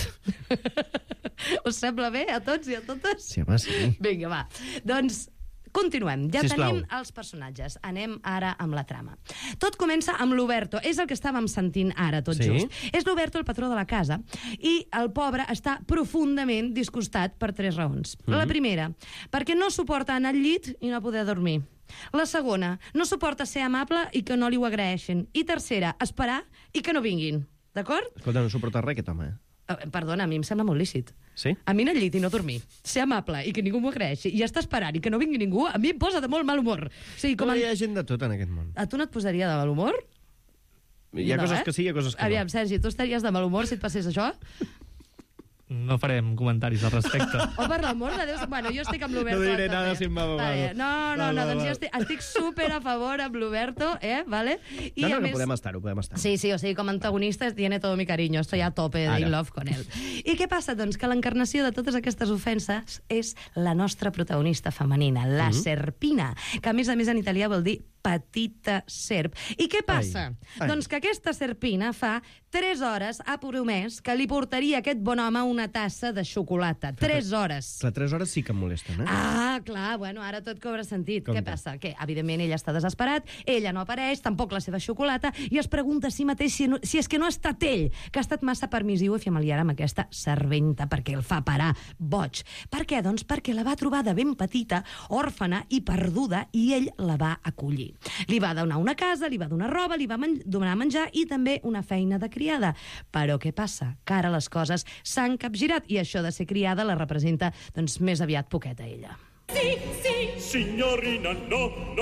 Us sembla bé a tots i a totes? Sí, home, sí. Vinga, va. Doncs... continuem. Ja tenim els personatges. Anem ara amb la trama. Tot comença amb l'Oberto. És el que estàvem sentint ara, tot just. És l'Oberto, el patró de la casa, i el pobre està profundament disgustat per 3 raons. La primera, perquè no suporta anar al llit i no poder dormir. La segona, no suporta ser amable i que no li ho agraeixen. I tercera, esperar i que no vinguin. D'acord? Escolta, no suporta res, aquest home. Perdona, a mi em sembla molt lícit. Sí? A mi anar al llit i no dormir, ser amable i que ningú m'ho agraeixi i estar esperant i que no vingui ningú, a mi em posa de molt mal humor. O sigui, hi ha gent de tot en aquest món. A tu no et posaria de mal humor? Hi ha coses que sí, hi ha coses que no. Aviam, Sergi, tu estaries de mal humor si et passés això? No farem comentaris al respecte. Oh, per l'amor de Déu. Bueno, jo estic amb l'Oberto. No diré nada si em va babado. No, doncs jo estic super a favor amb l'Oberto, vale? I no, podem estar-ho, podem estar. Sí, o sigui, com a antagonista tiene todo mi cariño, estoy a tope de in love con él. I què passa? Doncs que l'encarnació de totes aquestes ofenses és la nostra protagonista femenina, la Serpina, que a més en italià vol dir petita serp. I què passa? Doncs que aquesta Serpina fa 3 hores ha promès que li portaria aquest bon home una tassa de xocolata. 3 hores. Clar, 3 hores sí que em molesten, Clar, bueno, ara tot cobra sentit. Què passa? Que, evidentment, ell està desesperat, ella no apareix, tampoc la seva xocolata, i es pregunta a si mateix si és que no ha estat ell, que ha estat massa permissiu i familiar amb aquesta serventa, perquè el fa parar boig. Per què? Doncs perquè la va trobar de ben petita, òrfana i perduda, i ell la va acollir. Li va donar una casa, li va donar roba, li va donar menjar i també una feina de criada. Però què passa? Que ara les coses s'han capgirat i això de ser criada la representa, doncs, més aviat poqueta ella. Sí, signorina, no,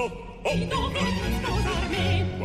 sposarmi.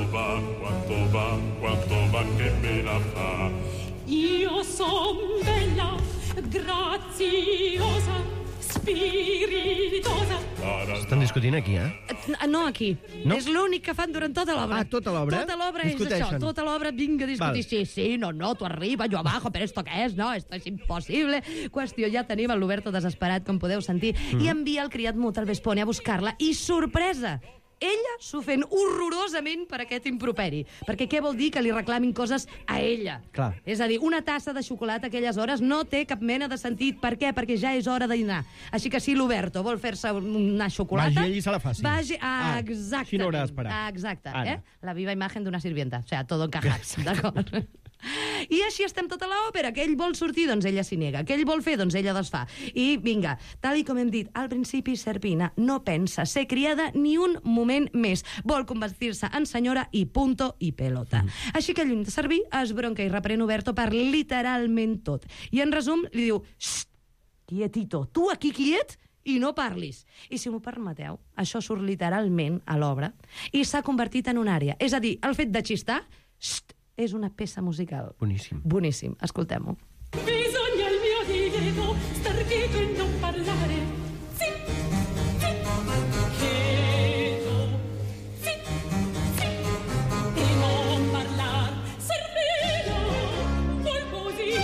Quanto va che me la fa? Io son bella, graziosa, spiritosa. Estan discutint aquí, No aquí. No? És l'únic que fan durant tota l'obra. Ah, tota l'obra? Tota l'obra és Discuteixen. això. Tota l'obra vinga a discutir. Val. Sí, no, tu arriba, yo abajo, pero esto què és? No, esto es impossible. Qüestió, ja tenim el Roberto desesperat, com podeu sentir, i envia el criat mut al Vespone a buscar-la, i sorpresa! Ella s'ofèn horrorosament per aquest improperi. Perquè què vol dir que li reclamin coses a ella? Clar. És a dir, una tassa de xocolata a aquelles hores no té cap mena de sentit. Per què? Perquè ja és hora de dinar. Així que si l'Oberto vol fer-se una xocolata... Vagi ell i se la faci. Vagi... exactament. Així no haurà d'esperar. Exacte. Ara. La viva imagen d'una sirvienta. O sigui, todo encajat. D'acord? I així estem tota l'òpera, que ell vol sortir, doncs ella s'hi nega, que ell vol fer, doncs ella desfà. I vinga, tal i com hem dit, al principi Serpina no pensa ser criada ni un moment més. Vol convertir-se en senyora i punto i pelota. Així que lluny de servir, es bronca i reprèn Oberto per literalment tot. I en resum li diu, xxt, quietito, tu aquí quiet i no parlis. I si m'ho permeteu, això surt literalment a l'obra i s'ha convertit en una àrea. És a dir, el fet de xistar, xxt, és una peça musical. Boníssim. Boníssim. Escoltem-ho. Bisogna il mio divieto star quieto e non parlare. Sì, sì, quieto. Sì, sì, e non parlar. Serpina, vuol così,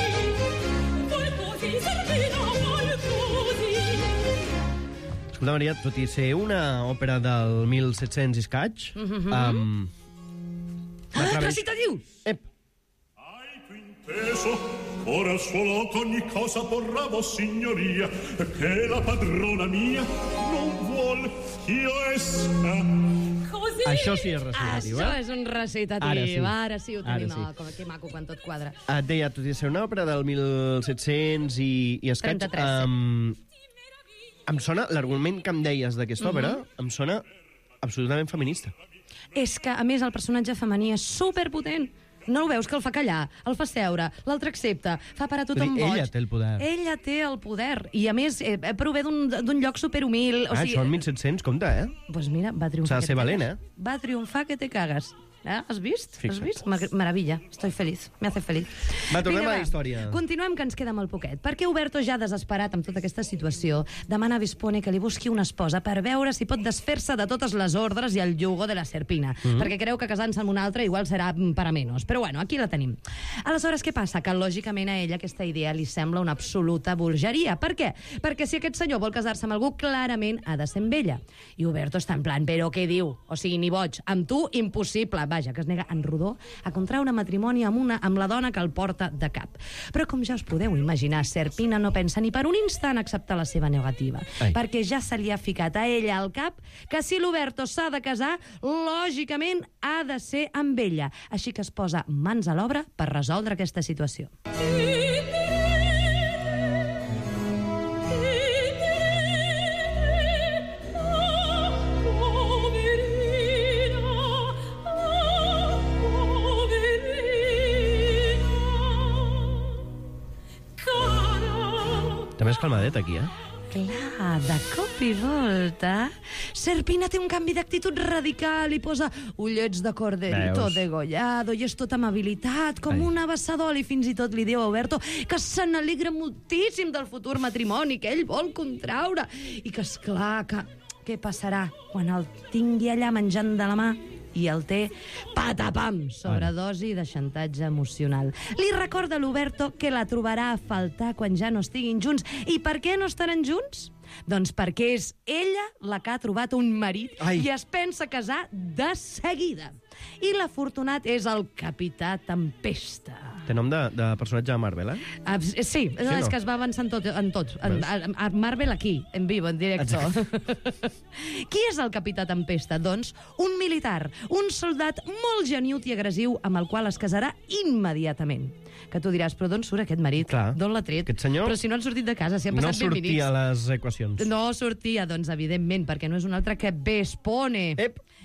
Serpina, vuol così. Escolta, Maria, tot i ser una òpera del 1700 i escaig, recitatiu! Inteso, ora al suo loco ogni cosa porrà vossignoria, che la padrona mia non vuol io esca. Così. Això sí és recitatiu, Això és un recitatiu. Ara sí. Ara sí ho Ara tenim. sí. No, que maco quan tot quadra. Et deia, tot i ser una òpera del 1700 i escaig, 33, em sona, l'argument que em deies d'aquesta òpera, em sona absolutament feminista. És que, a més, el personatge femení és superpotent. No ho veus, que el fa callar, el fa seure, l'altre accepta, fa parar tothom boig. Ella té el poder. Ella té el poder. I, a més, prové d'un lloc superhumil. O sigui, són 1700, compte, Pues mira, va triomfar. S'ha de ser valent, Va triomfar que te cagas. Has vist? Fixa't. Has vist? Maravilla. Estoy feliz. Me hace feliz. Va, tornem Vinga, a la història. Continuem, que ens queda molt poquet. Perquè Oberto, ja desesperat amb tota aquesta situació, demana a Vespone que li busqui una esposa per veure si pot desfer-se de totes les ordres i el yugo de la Serpina. Perquè creu que casant-se amb una altra igual serà para menos. Però bueno, aquí la tenim. Aleshores, què passa? Que lògicament a ella aquesta idea li sembla una absoluta bogeria. Per què? Perquè si aquest senyor vol casar-se amb algú, clarament ha de ser amb ella. I Oberto està en plan, però què diu? O sigui, ni boig. Amb tu, impossible. Vaja, que es nega en rodó a contraure matrimoni amb la dona que el porta de cap. Però com ja us podeu imaginar, Serpina no pensa ni per un instant acceptar la seva negativa. Perquè ja se li ha ficat a ella al cap que si l'Oberto s'ha de casar, lògicament ha de ser amb ella. Així que es posa mans a l'obra per resoldre aquesta situació. També és calmadet, aquí, Clar, de cop i volta, Serpina té un canvi d'actitud radical i posa ullets de corderito degollado i és tot amabilitat, com una abassador, i fins i tot li diu a Oberto que se n'alegra moltíssim del futur matrimoni que ell vol contraure i que, esclar, que què passarà quan el tingui allà menjant de la mà i el té patapam, sobredosi de xantatge emocional. Li recorda a l'Oberto que la trobarà a faltar quan ja no estiguin junts. I per què no estaran junts? Doncs perquè és ella la que ha trobat un marit i es pensa casar de seguida. I l'afortunat és el Capità Tempesta. Té nom de personatge de Marvel, Sí, és que es va avançant en tot. A Marvel aquí, en vivo, en directo. Qui és el Capità Tempesta? Doncs un militar, un soldat molt geniut i agressiu amb el qual es casarà immediatament. Que tu diràs, però d'on surt aquest marit? D'on l'ha tret? Aquest senyor Però si no han sortit de casa, si han passat 20 minuts. No sortia a les equacions. No sortia, doncs, evidentment, perquè no és un altre que Vespone.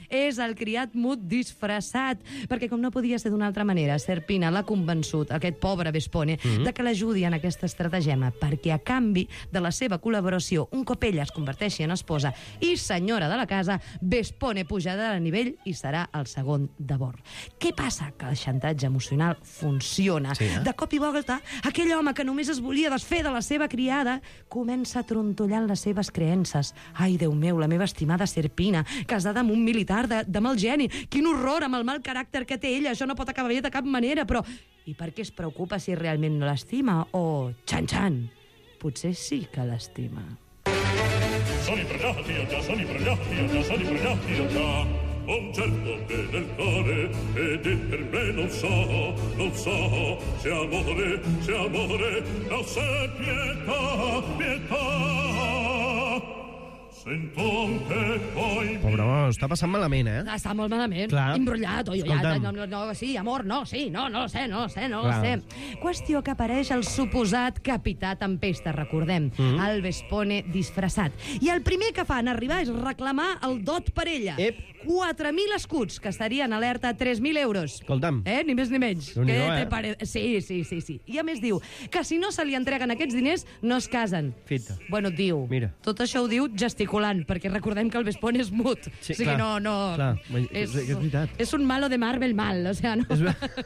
és el criat mut disfressat, perquè com no podia ser d'una altra manera, Serpina l'ha convençut, aquest pobre Vespone, de que l'ajudi en aquesta estratagema, perquè a canvi de la seva col·laboració, un cop ella es converteixi en esposa i senyora de la casa, Vespone pujarà de nivell i serà el segon de bord. Què passa? Que el xantatge emocional funciona. De cop i volta, aquell home que només es volia desfer de la seva criada comença a trontollar en les seves creences. Ai, Déu meu, la meva estimada Serpina, casada amb un militar de mal geni. Quin horror amb el mal caràcter que té ella. Això no pot acabar bé de cap manera, però... I per què es preocupa si realment no l'estima? O, xan-xan, potser sí que l'estima. Sono impregnati già. Un certo che nel cuore ed per me non so se amore, no se pietà. Sento que poi... Pobre home, està passant malament, eh? Està molt malament. Clar. Embrollat. Escolta'm. Sí, amor, no, sí, no lo sé. Qüestió que apareix el suposat capità Tempesta, recordem, el Vespone disfressat. I el primer que fan arribar és reclamar el dot per ella. 4.000 escuts, que estarien alerta a 3.000 euros. Escolta'm. Ni més ni menys. Déu-n'hi-do, Què te parece? Sí. I a més diu que si no se li entreguen aquests diners, no es casen. Fita. Bueno, diu. Mira. Tot això ho diu gesticulant, perquè recordem que el Vespone és mut. Sí, o sigui, clar, no... clar. És veritat. És un malo de Marvel mal, o sea, no...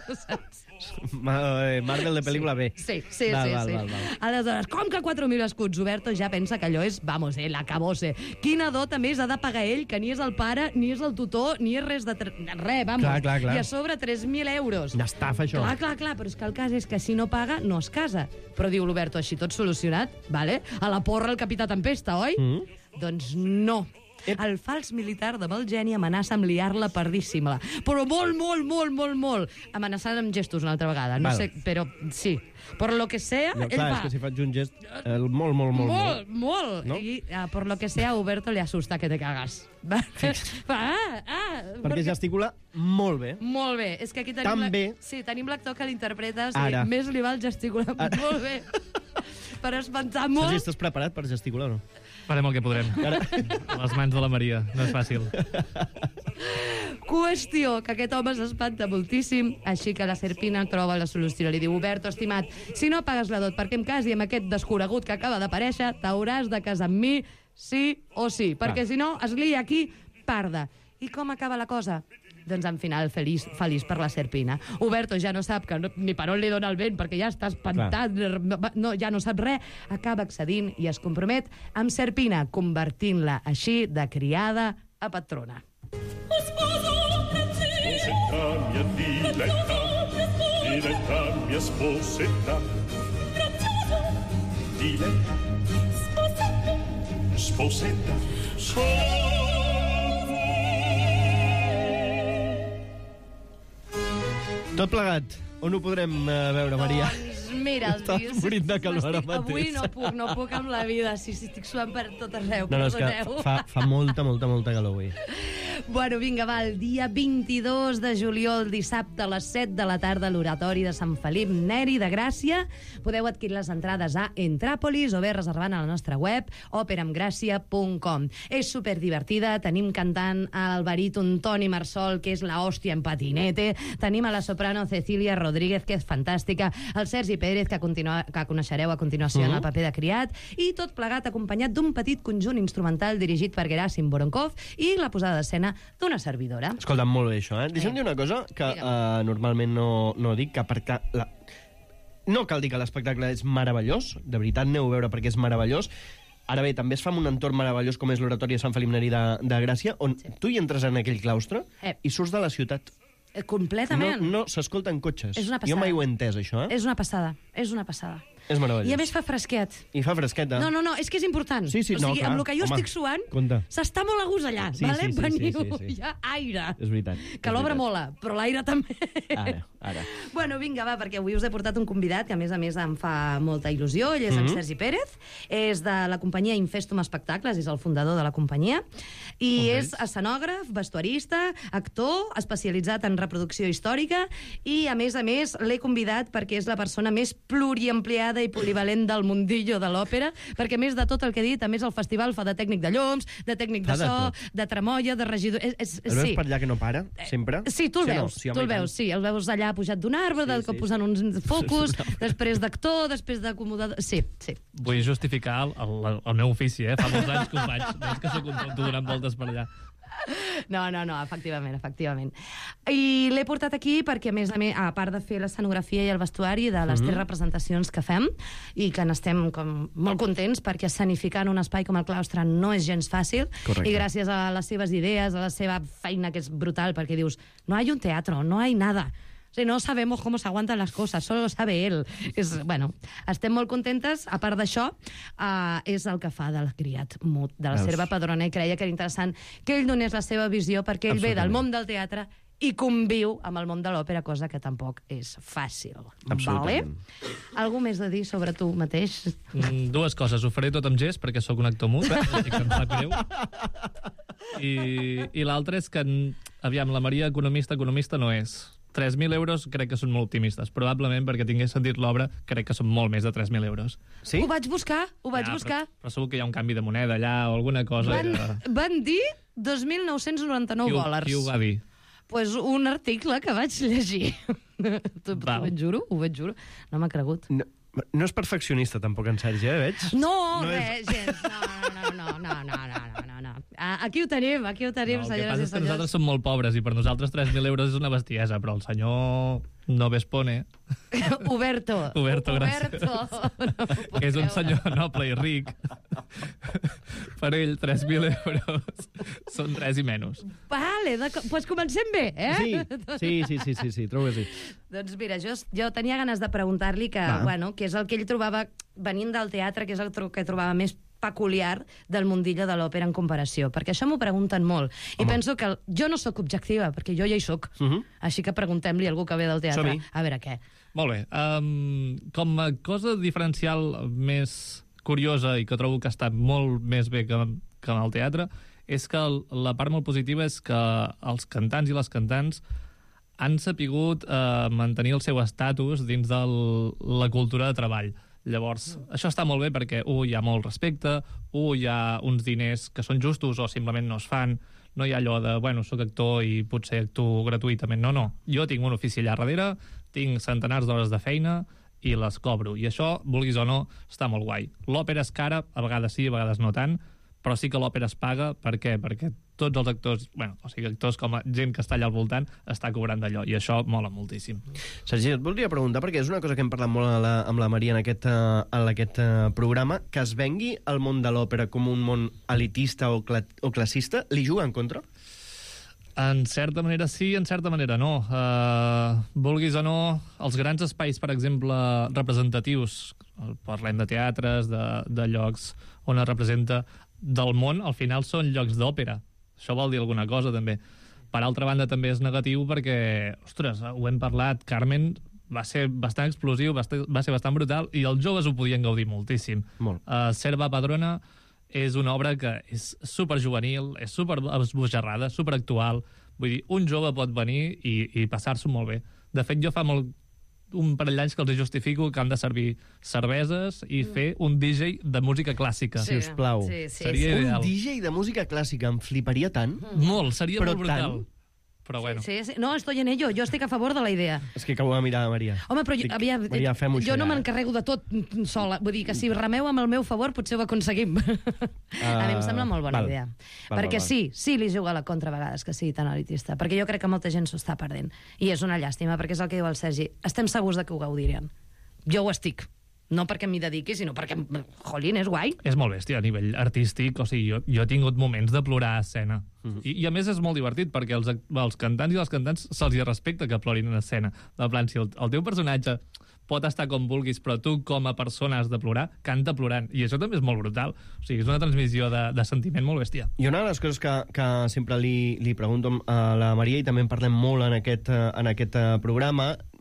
Marvel de pel·lícula B. Sí. Val. Aleshores, com que 4.000 escuts? Huberto ja pensa que allò és, vamos, l'acabose. Quina dot, a més, ha de pagar ell, que ni és el pare, ni és el tutor, ni és res de... Res, vamos. Clar. I a sobre 3.000 euros. N'estafa, això. Clar, però és que el cas és que si no paga, no es casa. Però diu l'Huberto, així tot solucionat, vale? A la porra el capità Tempesta, oi? Doncs no. El fals militar de mal geni amenaça amb liar-la pardíssima. Però molt. Amenaçant amb gestos una altra vegada. No sé, però sí. Por lo que sea, no, él va. És que si faig un gest... Molt. No? I por lo que sea, a Huberto le asusta que te cagas. Perquè gesticula molt bé. Molt bé. És que aquí tenim... Tan bé. Sí, tenim l'actor que l'interpreta. Ara. Més li val gesticular molt bé. Per espantar molt. Sergi, estàs preparat per gesticular o no? Farem el que podrem. A les mans de la Maria, no és fàcil. Qüestió, que aquest home s'espanta moltíssim, així que la Serpina troba la solució. Li diu, Huberto, estimat, si no pagues la dot perquè em casi amb aquest desconegut que acaba d'aparèixer, t'hauràs de casar amb mi sí o sí, perquè si no es lia aquí, parda. I com acaba la cosa? Doncs en final feliç per la Serpina. Huberto ja no sap ni per on li dona el vent perquè ja està espantat, ja no sap res, acaba accedint i es compromet amb Serpina, convertint-la així de criada a patrona. Sposetta mia diletta mia sposetta. Sposetta. Tot plegat. On ho podrem veure, Maria? Doncs mira, Estàs morint de calor ara mateix. Avui no puc amb la vida. Sí, estic suant per tot arreu. No, és que fa molta calor avui. Bueno, vinga, va, el dia 22 de juliol, dissabte a les 7 de la tarda, a l'Oratori de Sant Felip Neri de Gràcia. Podeu adquirir les entrades a Entràpolis o bé reservant a la nostra web operamgràcia.com. És superdivertida, tenim cantant el baríton Toni Marsol, que és la hòstia en patinete, tenim a la soprano Cecília Rodríguez, que és fantàstica, el Sergi Pérez, que coneixereu a continuació en el paper de criat, i tot plegat acompanyat d'un petit conjunt instrumental dirigit per Gerasim Voronkov i la posada d'escena d'una servidora. Escolta'm, molt bé, això, Deixa'm dir una cosa que normalment no dic, que perquè... No cal dir que l'espectacle és meravellós, de veritat aneu a veure perquè és meravellós. Ara bé, també es fa en un entorn meravellós com és l'Oratori de Sant Felip Neri de Gràcia, on tu hi entres en aquell claustre i surts de la ciutat. Completament. No s'escolten cotxes. És una passada. Jo mai ho he entès, això. És una passada. És meravellós. I a més fa fresquet. I fa fresqueta. No, és que és important. Sí, o sigui, clar. Amb el que jo estic suant, s'està molt a gust allà. Sí, vale? sí. Hi ha aire. És veritat. Que l'obra mola, però l'aire també. Ara. Bueno, vinga, va, perquè avui us he portat un convidat que, a més em fa molta il·lusió. Ell és en Sergi Pérez, és de la companyia Infestum Espectacles, és el fundador de la companyia, i és escenògraf, vestuarista, actor, especialitzat en reproducció històrica, i, a més, l'he convidat perquè és la persona més pluriampliada i polivalent del mundillo de l'òpera, perquè, a més de tot el que he dit, a més el festival fa de tècnic de llums, de tècnic de so, de tremolla, de regidor... El veus per allà que no para, sempre? Sí, tu el veus, el veus allà pujat d'un arbre, posant uns focus, després d'actor, després d'acomodador... Sí. Vull justificar el meu ofici, fa molts anys que ho faig, no és que soc un tonto donant voltes per allà. No, efectivament. I l'he portat aquí perquè, a més, a part de fer l'escenografia i el vestuari de les 3 representacions que fem, i que n'estem molt contents perquè escenificar en un espai com el claustre no és gens fàcil. Correcte. I gràcies a les seves idees, a la seva feina, que és brutal, perquè dius, no hay un teatro, no hay nada. O sigui, no sabemos cómo se aguantan las cosas, solo lo sabe él. Bueno, estem molt contentes. A part d'això, és el que fa del criat mut, de la serva padrona, i creia que era interessant que ell donés la seva visió, perquè ell ve del món del teatre i conviu amb el món de l'òpera, cosa que tampoc és fàcil. Absolutament. Algú més de dir sobre tu mateix? 2 coses. Ho faré tot amb gest, perquè sóc un actor mut, i que em sap greu. I l'altre és que, aviam, la Maria economista no és. 3.000 euros crec que són molt optimistes. Probablement, perquè tingués sentit l'obra, crec que són molt més de 3.000 euros. Sí? Ho vaig buscar. Però segur que hi ha un canvi de moneda allà o alguna cosa. Van dir 2.999 dòlars. Qui ho va dir? Pues un article que vaig llegir. Ho ben juro. No m'ha cregut. No és perfeccionista, tampoc, en Sergi, veig? No, gens. No. Aquí ho tenim, senyores i senyors. El que passa és que nosaltres som molt pobres i per nosaltres 3.000 euros és una bestiesa, però el senyor Novespone... Uberto, gràcies. Que és un senyor noble i ric. Per ell, 3.000 euros són res i menys. Vale, doncs comencem bé, eh? Sí, trobo que sí. Doncs mira, jo tenia ganes de preguntar-li que és el que ell trobava, venint del teatre, que és el que trobava més peculiar del mundillo de l'òpera en comparació, perquè això m'ho pregunten molt. I penso que jo no sóc objectiva, perquè jo ja hi sóc. Així que preguntem-li a algú que ve del teatre. A veure què. Molt bé. Com a cosa diferencial més curiosa i que trobo que està molt més bé que en el teatre, és que la part molt positiva és que els cantants i les cantants han sapigut mantenir el seu estatus dins de la cultura de treball. Llavors, això està molt bé perquè, hi ha molt respecte, hi ha uns diners que són justos o simplement no es fan, no hi ha allò de, soc actor i potser actuo gratuïtament. No. Jo tinc un ofici allà darrere, tinc centenars d'hores de feina i les cobro. I això, vulguis o no, està molt guai. L'òpera és cara, a vegades sí, a vegades no tant, però sí que l'òpera es paga. Per què? Perquè tots els actors, actors com a gent que està allà al voltant, està cobrant d'allò, i això mola moltíssim. Sergi, et voldria preguntar, perquè és una cosa que hem parlat molt amb la Maria en aquest programa, que es vengui el món de l'òpera com un món elitista o classista, li juga en contra? En certa manera sí, en certa manera no. Vulguis o no, els grans espais, per exemple, representatius, parlem de teatres, de llocs on es representa del món, al final són llocs d'òpera. Això vol dir alguna cosa, també. Per altra banda, també és negatiu perquè, ostres, ho hem parlat, Carmen va ser bastant explosiu, va ser bastant brutal, i els joves ho podien gaudir moltíssim. Serva Padrona és una obra que és superjuvenil, és superesbojarrada, superactual. Vull dir, un jove pot venir i passar-s'ho molt bé. De fet, jo fa un parell d'anys que els justifico que han de servir cerveses i fer un DJ de música clàssica. Si us plau. Seria ideal. Un DJ de música clàssica, em fliparia tant. Molt, seria molt brutal. Però bueno. Sí. No, estoy en ello. Jo estic a favor de la idea. És que acabo de mirar a Maria. Home, però Maria, fem-ho jo no m'encarrego de tot sola. Vull dir que si remeu amb el meu favor potser ho aconseguim. A mi em sembla molt bona idea. Perquè sí li juga a la contra a vegades que sigui tan elitista. Perquè jo crec que molta gent s'ho està perdent. I és una llàstima, perquè és el que diu el Sergi. Estem segurs de que ho gaudirien. Jo ho estic. No perquè m'hi dediqui, sinó perquè, jolín, és guai. És molt bèstia a nivell artístic. O sigui, jo he tingut moments de plorar a escena. I a més és molt divertit, perquè els cantants i les cantants se'ls respecta que plorin en escena. De plan, si el teu personatge pot estar com vulguis, però tu com a persona has de plorar, canta plorant. I això també és molt brutal. O sigui, és una transmissió de sentiment molt bèstia. I una de les coses que sempre li pregunto a la Maria, i també en parlem molt en aquest programa,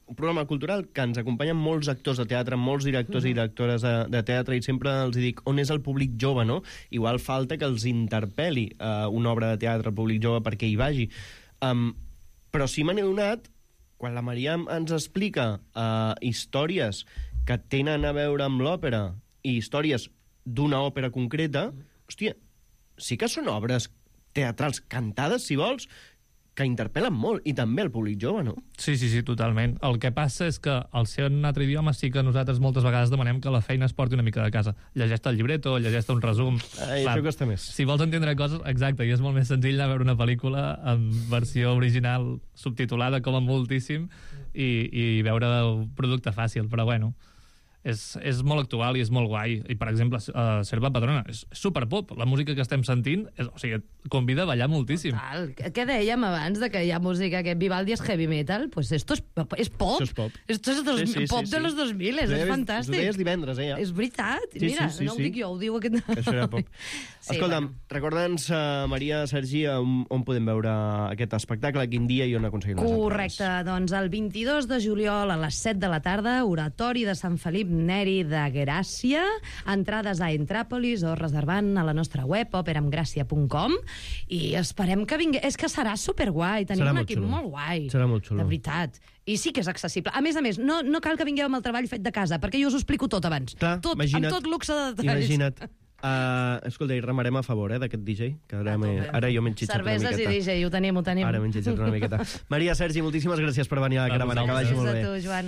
un programa cultural que ens acompanyen molts actors de teatre, molts directors i directores de teatre, i sempre els dic on és el públic jove, no? Igual falta que els interpel·li una obra de teatre al públic jove perquè hi vagi. Però sí me n'he donat, quan la Maria ens explica històries que tenen a veure amb l'òpera i històries d'una òpera concreta, hòstia, sí que són obres teatrals cantades, si vols, que interpel·len molt, i també el públic jove, no? Sí, totalment. El que passa és que al ser un altre idioma sí que nosaltres moltes vegades demanem que la feina es porti una mica de casa. Llegeix-te el llibreto, llegeix-te un resum. Això costa més. Si vols entendre coses, exacte, i és molt més senzill anar a veure una pel·lícula en versió original subtitulada com a moltíssim i veure el producte fàcil, però bueno... És molt actual i és molt guai. I, per exemple, Serva Padrona és superpop. La música que estem sentint convida a ballar moltíssim. Total. Què dèiem abans de que hi ha música que Vivaldi és heavy metal? Pues esto es pop. Això és pop. Esto es pop de los 2000, és fantàstic. Ho deies divendres, ja. És veritat. Mira, no ho dic jo, ho diu aquest... Això era pop. Escolta'm, recorda'ns, Maria, Sergi, on podem veure aquest espectacle, quin dia i on aconseguim les entrades. Correcte, doncs el 22 de juliol a les 7 de la tarda, Oratori de Sant Felip Neri de Gràcia, entrades a Entràpolis o reservant a la nostra web operamgràcia.com, i esperem que vingui. És que serà superguai, tenim un equip molt guai. Serà molt xulo. De veritat. I sí que és accessible. A més, no cal que vingueu amb el treball fet de casa, perquè jo us ho explico tot abans. Clar, tot, amb tot luxe de detalls. Imagina't. Escolta, i remarem a favor d'aquest DJ, que ara jo m'he enxitxat una miqueta. Cerveses i DJ, ho tenim. Ara m'he enxitxat una miqueta. Maria, Sergi, moltíssimes gràcies per venir a la caravana, que vagi molt bé.